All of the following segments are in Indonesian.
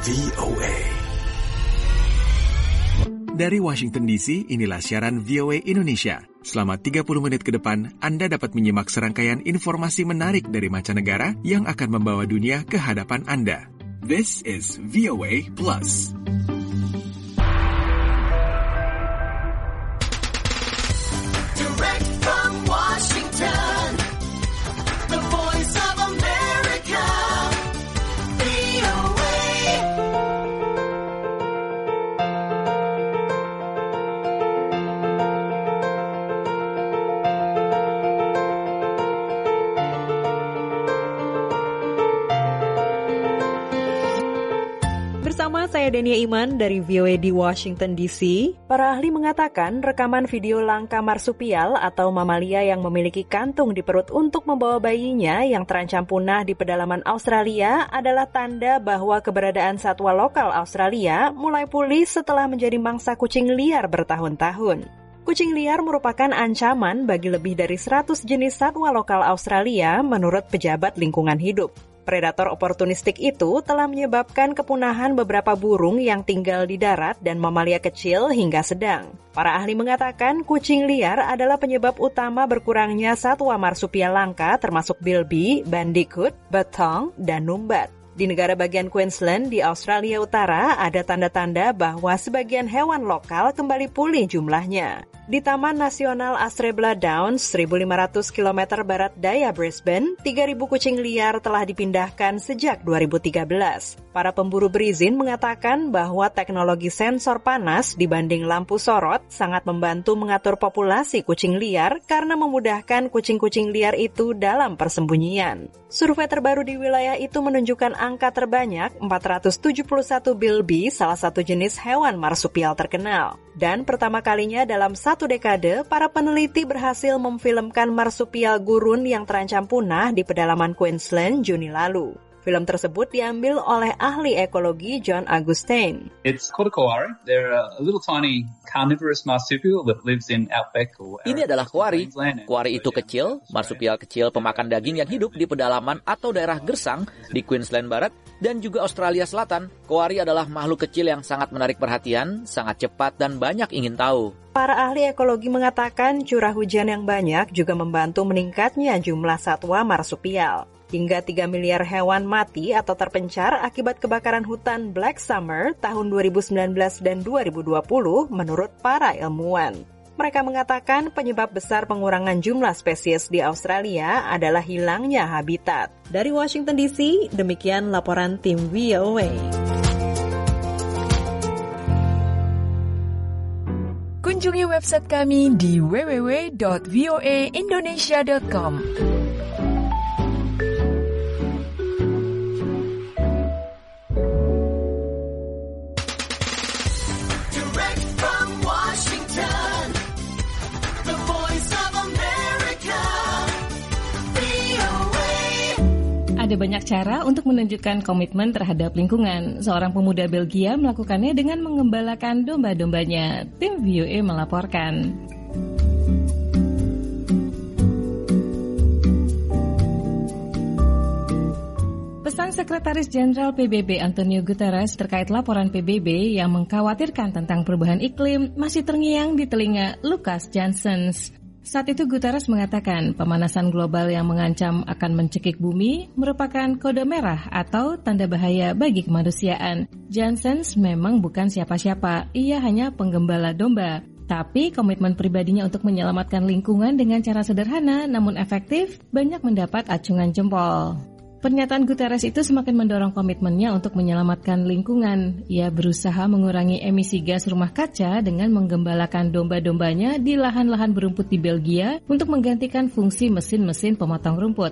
VOA. Dari Washington DC, inilah siaran VOA Indonesia. Selama 30 menit ke depan, Anda dapat menyimak serangkaian informasi menarik dari mancanegara yang akan membawa dunia ke hadapan Anda. This is VOA Plus. Direct from Washington, the voice of America, VOA. Bersama saya Denia Iman dari VOA di Washington DC, para ahli mengatakan rekaman video langka marsupial atau mamalia yang memiliki kantung di perut untuk membawa bayinya yang terancam punah di pedalaman Australia adalah tanda bahwa keberadaan satwa lokal Australia mulai pulih setelah menjadi mangsa kucing liar bertahun-tahun. Kucing liar merupakan ancaman bagi lebih dari 100 jenis satwa lokal Australia menurut pejabat lingkungan hidup. Predator oportunistik itu telah menyebabkan kepunahan beberapa burung yang tinggal di darat dan mamalia kecil hingga sedang. Para ahli mengatakan kucing liar adalah penyebab utama berkurangnya satwa marsupial langka termasuk bilby, bandicoot, bettong, dan numbat. Di negara bagian Queensland di Australia Utara ada tanda-tanda bahwa sebagian hewan lokal kembali pulih jumlahnya. Di Taman Nasional Astrebla Downs, 1.500 km barat daya Brisbane, 3.000 kucing liar telah dipindahkan sejak 2013. Para pemburu berizin mengatakan bahwa teknologi sensor panas dibanding lampu sorot sangat membantu mengatur populasi kucing liar karena memudahkan kucing-kucing liar itu dalam persembunyian. Survei terbaru di wilayah itu menunjukkan angka terbanyak 471 bilby, salah satu jenis hewan marsupial terkenal. Dan pertama kalinya dalam satu dekade, para peneliti berhasil memfilmkan marsupial gurun yang terancam punah di pedalaman Queensland Juni lalu. Film tersebut diambil oleh ahli ekologi John Augustine. It's called a kowari. They're a little tiny carnivorous marsupial that lives in outback or Ini adalah kowari. Kowari itu kecil, marsupial kecil pemakan daging yang hidup di pedalaman atau daerah gersang di Queensland Barat dan juga Australia Selatan. Kowari adalah makhluk kecil yang sangat menarik perhatian, sangat cepat dan banyak ingin tahu. Para ahli ekologi mengatakan curah hujan yang banyak juga membantu meningkatnya jumlah satwa marsupial. Hingga 3 miliar hewan mati atau terpencar akibat kebakaran hutan Black Summer tahun 2019 dan 2020 menurut para ilmuwan. Mereka mengatakan penyebab besar pengurangan jumlah spesies di Australia adalah hilangnya habitat. Dari Washington DC, demikian laporan tim VOA. Kunjungi website kami di www.voaindonesia.com. Direct from Washington, the voice of America, VOA. Ada banyak cara untuk menunjukkan komitmen terhadap lingkungan. Seorang pemuda Belgia melakukannya dengan mengembalakan domba-dombanya. Tim VOA melaporkan. Pesan Sekretaris Jenderal PBB Antonio Guterres terkait laporan PBB yang mengkhawatirkan tentang perubahan iklim masih terngiang di telinga Lucas Janssens. Saat itu Guterres mengatakan pemanasan global yang mengancam akan mencekik bumi merupakan kode merah atau tanda bahaya bagi kemanusiaan. Janssens memang bukan siapa-siapa, ia hanya penggembala domba. Tapi komitmen pribadinya untuk menyelamatkan lingkungan dengan cara sederhana namun efektif banyak mendapat acungan jempol. Pernyataan Guterres itu semakin mendorong komitmennya untuk menyelamatkan lingkungan. Ia berusaha mengurangi emisi gas rumah kaca dengan menggembalakan domba-dombanya di lahan-lahan berumput di Belgia untuk menggantikan fungsi mesin-mesin pemotong rumput.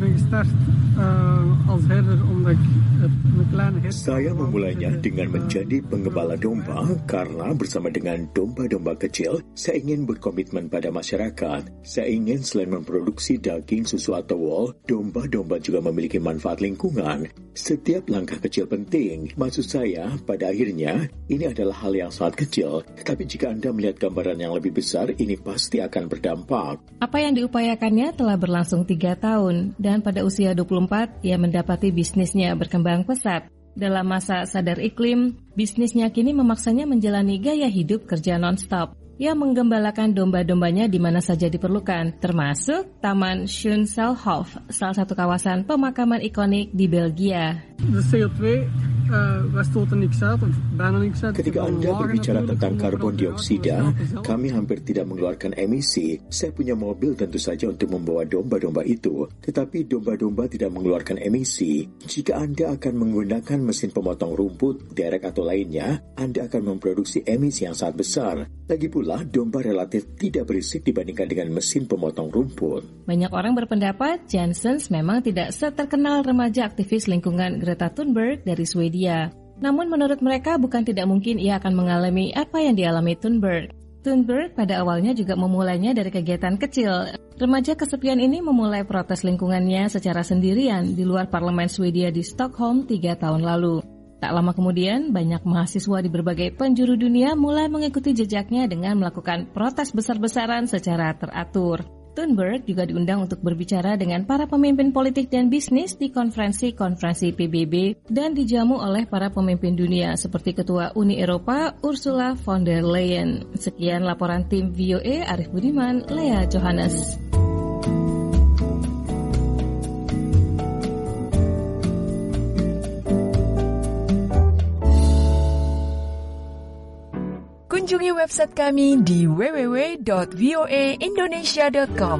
Saya memulainya dengan menjadi penggembala domba karena bersama dengan domba-domba kecil, saya ingin berkomitmen pada masyarakat. Saya ingin selain memproduksi daging, susu atau wool, domba-domba juga memiliki manfaat lingkungan. Setiap langkah kecil penting. Maksud saya, pada akhirnya, ini adalah hal yang sangat kecil. Tapi jika Anda melihat gambaran yang lebih besar, ini pasti akan berdampak. Apa yang diupayakannya telah berlangsung 3 tahun, dan pada usia 24, ia mendapati bisnisnya berkembang pesat. Dalam masa sadar iklim, bisnisnya kini memaksanya menjalani gaya hidup kerja non-stop. Ia menggembalakan domba-dombanya di mana saja diperlukan, termasuk Taman Schoenselhof, salah satu kawasan pemakaman ikonik di Belgia. Ketika Anda berbicara tentang karbon dioksida, kami hampir tidak mengeluarkan emisi. Saya punya mobil tentu saja untuk membawa domba-domba itu, tetapi domba-domba tidak mengeluarkan emisi. Jika Anda akan menggunakan mesin pemotong rumput, derek atau lainnya, Anda akan memproduksi emisi yang sangat besar. Lagi pula, domba relatif tidak berisik dibandingkan dengan mesin pemotong rumput. Banyak orang berpendapat Janssens memang tidak seterkenal remaja aktivis lingkungan Greta Thunberg dari Swedia. Namun menurut mereka bukan tidak mungkin ia akan mengalami apa yang dialami Thunberg. Thunberg pada awalnya juga memulainya dari kegiatan kecil. Remaja kesepian ini memulai protes lingkungannya secara sendirian di luar parlemen Swedia di Stockholm 3 tahun lalu. Tak lama kemudian, banyak mahasiswa di berbagai penjuru dunia mulai mengikuti jejaknya dengan melakukan protes besar-besaran secara teratur. Thunberg juga diundang untuk berbicara dengan para pemimpin politik dan bisnis di konferensi-konferensi PBB dan dijamu oleh para pemimpin dunia seperti Ketua Uni Eropa Ursula von der Leyen. Sekian laporan tim VOA, Arif Budiman, Lea Johannes. Kunjungi website kami di www.voaindonesia.com.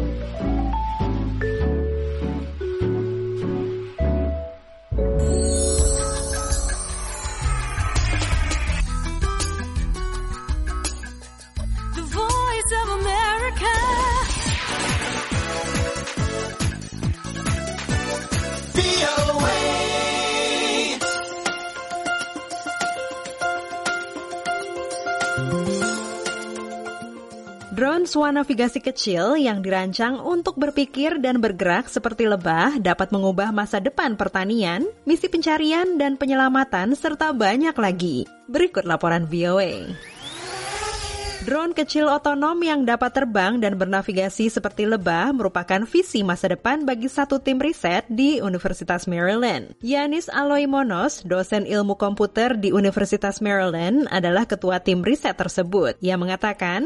The Voice of America. VOA. Drone swanavigasi kecil yang dirancang untuk berpikir dan bergerak seperti lebah dapat mengubah masa depan pertanian, misi pencarian dan penyelamatan, serta banyak lagi. Berikut laporan VOA. Drone kecil otonom yang dapat terbang dan bernavigasi seperti lebah merupakan visi masa depan bagi satu tim riset di Universitas Maryland. Yanis Aloimonos, dosen ilmu komputer di Universitas Maryland, adalah ketua tim riset tersebut. Ia mengatakan,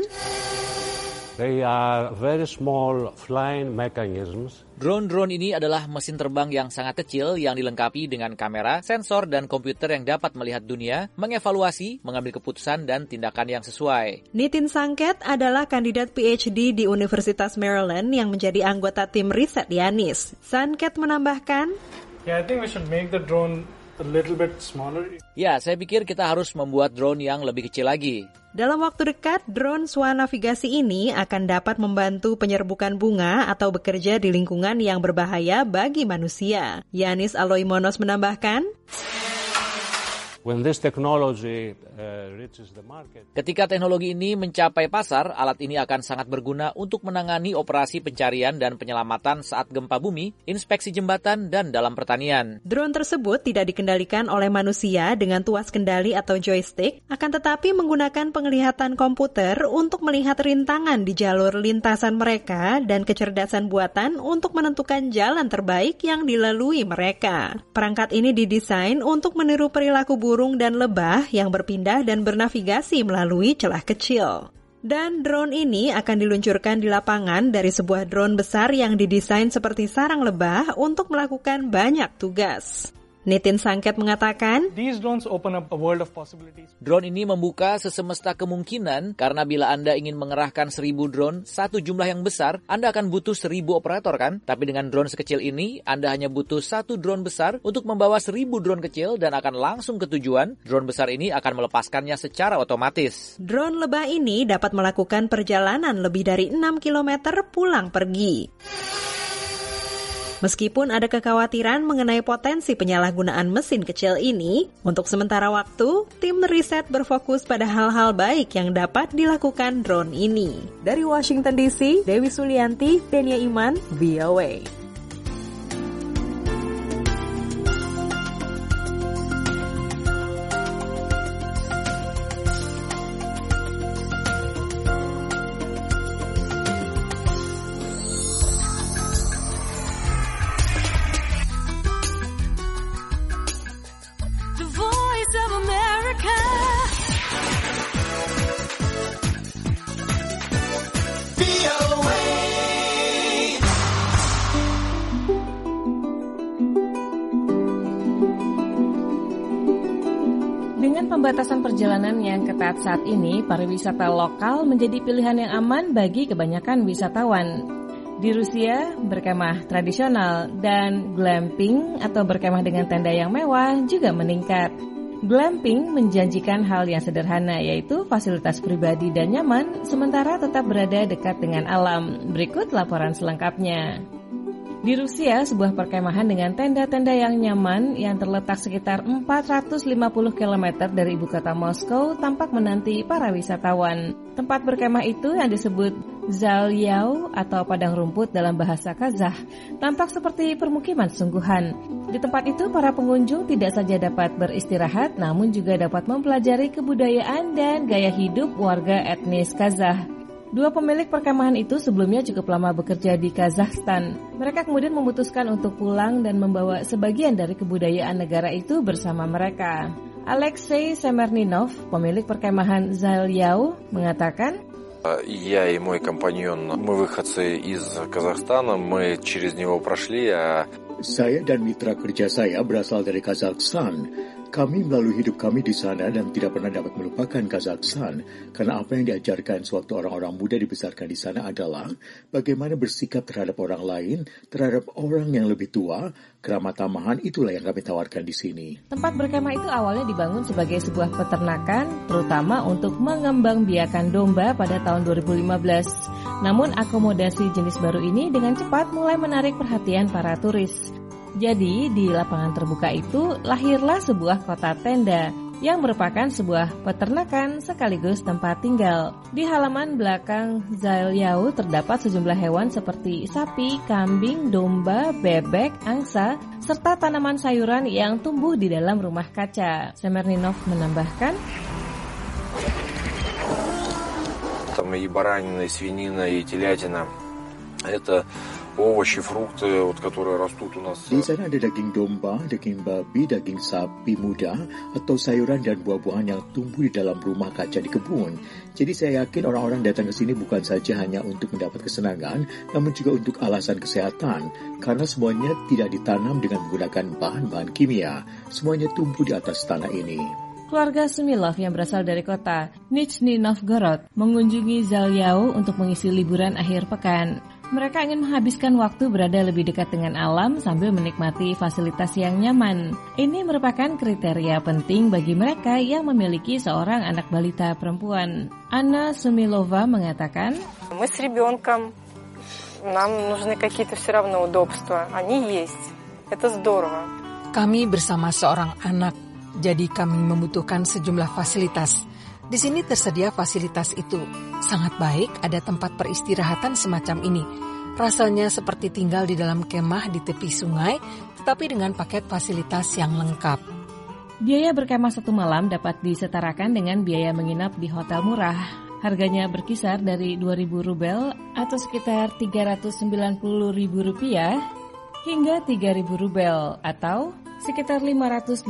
They are very small flying mechanisms. Drone-drone ini adalah mesin terbang yang sangat kecil yang dilengkapi dengan kamera, sensor, dan komputer yang dapat melihat dunia, mengevaluasi, mengambil keputusan, dan tindakan yang sesuai. Nitin Sangket adalah kandidat PhD di Universitas Maryland yang menjadi anggota tim riset Yanis. Sangket menambahkan, I think we should make the drone a little bit smaller. Ya, saya pikir kita harus membuat drone yang lebih kecil lagi. dalam waktu dekat, drone swanavigasi ini akan dapat membantu penyerbukan bunga atau bekerja di lingkungan yang berbahaya bagi manusia. Yanis Aloimonos menambahkan, When this technology reaches the market, ketika teknologi ini mencapai pasar, alat ini akan sangat berguna untuk menangani operasi pencarian dan penyelamatan saat gempa bumi, inspeksi jembatan, dan dalam pertanian. Drone tersebut tidak dikendalikan oleh manusia dengan tuas kendali atau joystick, akan tetapi menggunakan penglihatan komputer untuk melihat rintangan di jalur lintasan mereka dan kecerdasan buatan untuk menentukan jalan terbaik yang dilalui mereka. Perangkat ini didesain untuk meniru perilaku burung dan lebah yang berpindah dan bernavigasi melalui celah kecil. Dan drone ini akan diluncurkan di lapangan dari sebuah drone besar yang didesain seperti sarang lebah untuk melakukan banyak tugas. Nitin Sangket mengatakan, These drones open up a world of possibilities. Drone ini membuka sesemesta kemungkinan karena bila Anda ingin mengerahkan 1000 drone, satu jumlah yang besar, Anda akan butuh 1000 operator kan? Tapi dengan drone sekecil ini, Anda hanya butuh satu drone besar untuk membawa 1000 drone kecil dan akan langsung ke tujuan. Drone besar ini akan melepaskannya secara otomatis. drone lebah ini dapat melakukan perjalanan lebih dari 6 km pulang pergi. Meskipun ada kekhawatiran mengenai potensi penyalahgunaan mesin kecil ini, untuk sementara waktu, tim riset berfokus pada hal-hal baik yang dapat dilakukan drone ini. Dari Washington DC, Dewi Sulianti, Denia Iman, VOA. Dengan pembatasan perjalanan yang ketat saat ini, pariwisata lokal menjadi pilihan yang aman bagi kebanyakan wisatawan. Di Rusia, berkemah tradisional dan glamping atau berkemah dengan tenda yang mewah juga meningkat. Glamping menjanjikan hal yang sederhana, yaitu fasilitas pribadi dan nyaman, sementara tetap berada dekat dengan alam. Berikut laporan selengkapnya. Di Rusia, sebuah perkemahan dengan tenda-tenda yang nyaman yang terletak sekitar 450 km dari ibu kota Moskow tampak menanti para wisatawan. Tempat berkemah itu yang disebut Zalyau atau padang rumput dalam bahasa Kazakh tampak seperti permukiman sungguhan. Di tempat itu para pengunjung tidak saja dapat beristirahat namun juga dapat mempelajari kebudayaan dan gaya hidup warga etnis Kazakh. Dua pemilik perkemahan itu sebelumnya cukup lama bekerja di Kazakhstan. Mereka kemudian memutuskan untuk pulang dan membawa sebagian dari kebudayaan negara itu bersama mereka. Alexei Semerninov, pemilik perkemahan Zalyau, mengatakan, Я и мой компаньон, мы выходцы из Казахстана, мы через него прошли. Saya dan mitra kerja saya berasal dari Kazakhstan. Kami melalui hidup kami di sana dan tidak pernah dapat melupakan Kazakhstan karena apa yang diajarkan sewaktu orang-orang muda dibesarkan di sana adalah bagaimana bersikap terhadap orang lain, terhadap orang yang lebih tua. Keramah tamahan itulah yang kami tawarkan di sini. Tempat berkemah itu awalnya dibangun sebagai sebuah peternakan, terutama untuk mengembangbiakan domba pada tahun 2015. Namun akomodasi jenis baru ini dengan cepat mulai menarik perhatian para turis. Jadi, di lapangan terbuka itu lahirlah sebuah kota tenda yang merupakan sebuah peternakan sekaligus tempat tinggal. Di halaman belakang Zalyau terdapat sejumlah hewan seperti sapi, kambing, domba, bebek, angsa, serta tanaman sayuran yang tumbuh di dalam rumah kaca. Semerninov menambahkan, Там и баранина, и свинина, и телятина. Это овощи, фрукты, которые растут у нас. Di sana ada daging domba, daging babi, daging sapi muda, atau sayuran dan buah-buahan yang tumbuh di dalam rumah kaca di kebun. Jadi saya yakin orang-orang datang ke sini bukan saja hanya untuk mendapat kesenangan, namun juga untuk alasan kesehatan. Karena semuanya tidak ditanam dengan menggunakan bahan-bahan kimia. Semuanya tumbuh di atas tanah ini. Keluarga Sumilov yang berasal dari kota Nizhny Novgorod mengunjungi Zalyau untuk mengisi liburan akhir pekan. Mereka ingin menghabiskan waktu berada lebih dekat dengan alam sambil menikmati fasilitas yang nyaman. Ini merupakan kriteria penting bagi mereka yang memiliki seorang anak balita perempuan. Anna Sumilova mengatakan, Мы с ребенком, нам нужны какие-то все равно удобства. Они есть. Это здорово. Kami bersama seorang anak, jadi kami membutuhkan sejumlah fasilitas. Di sini tersedia fasilitas itu. Sangat baik ada tempat peristirahatan semacam ini. Rasanya seperti tinggal di dalam kemah di tepi sungai, tetapi dengan paket fasilitas yang lengkap. Biaya berkemah satu malam dapat disetarakan dengan biaya menginap di hotel murah. Harganya berkisar dari 2.000 rubel atau sekitar 390.000 rupiah hingga 3.000 rubel atau sekitar 585.000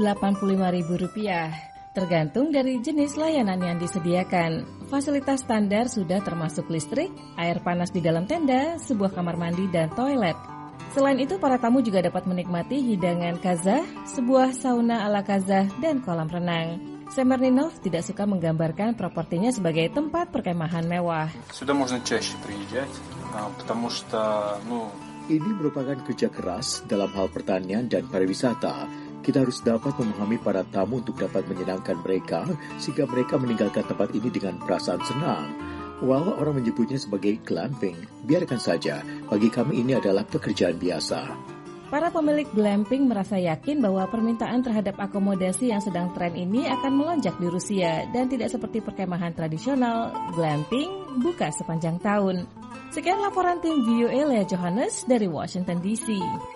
rupiah. Tergantung dari jenis layanan yang disediakan. Fasilitas standar sudah termasuk listrik, air panas di dalam tenda, sebuah kamar mandi, dan toilet. Selain itu, para tamu juga dapat menikmati hidangan Kazakh, sebuah sauna ala Kazakh, dan kolam renang. Semerninov tidak suka menggambarkan propertinya sebagai tempat perkemahan mewah. Сюда можно чаще приезжать, потому что, Ini merupakan kerja keras dalam hal pertanian dan pariwisata. Kita harus dapat memahami para tamu untuk dapat menyenangkan mereka sehingga mereka meninggalkan tempat ini dengan perasaan senang. Walau orang menyebutnya sebagai glamping, biarkan saja. Bagi kami ini adalah pekerjaan biasa. Para pemilik glamping merasa yakin bahwa permintaan terhadap akomodasi yang sedang tren ini akan melonjak di Rusia dan tidak seperti perkemahan tradisional, glamping buka sepanjang tahun. Sekian laporan tim VOA Lea Johannes dari Washington DC.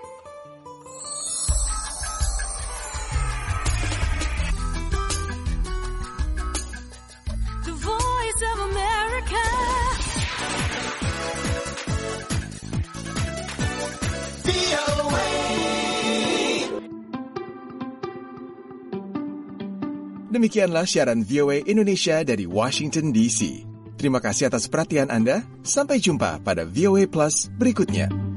The Voice of America. Demikianlah siaran VOA Indonesia dari Washington DC. Terima kasih atas perhatian Anda. Sampai jumpa pada VOA Plus berikutnya.